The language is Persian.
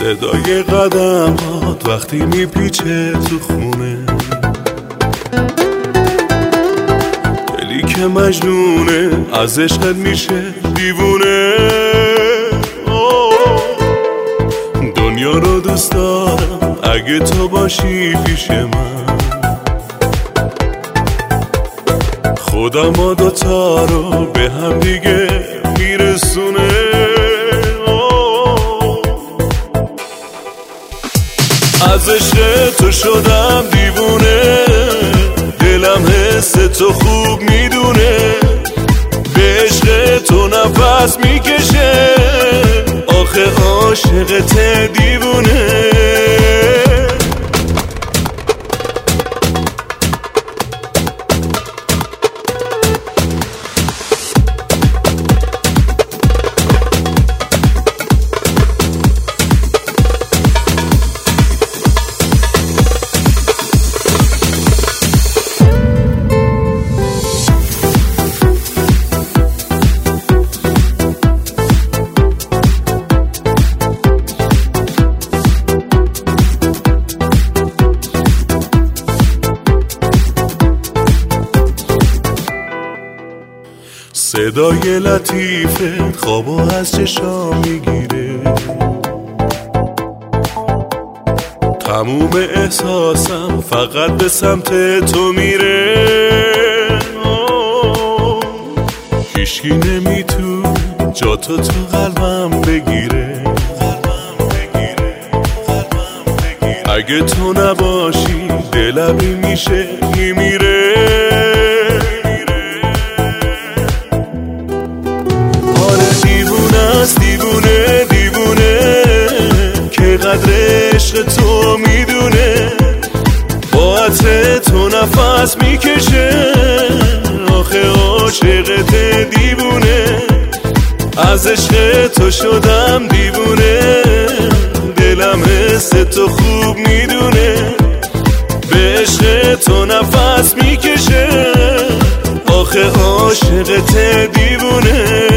صدای قدمات وقتی میپیچه تو خونه، دلی که مجنونه از عشقت میشه دیوونه. دنیا رو دوست دارم اگه تو باشی پیش من، خدا ما دوتا رو به هم دیگه میرسونه. از عشق تو شدم دیوونه، دلم حس تو خوب میدونه، به عشق تو نفس میکشه، آخه عاشقت دیوونه. صدای لطیفت خوابو از چشام میگیره، تموم احساسم فقط به سمت تو میره. هیچکی نمیتونه جاتو تو قلبم بگیره، اگه تو نباشی دلمی میشه میمیره. دیوونه دیوونه که قدر عشق تو میدونه، با عطر تو نفس میکشه، آخه عاشقت دیوونه. از عشق تو شدم دیوونه، دلم حس تو خوب میدونه، به عشق تو نفس میکشه، آخه عاشقت دیوونه.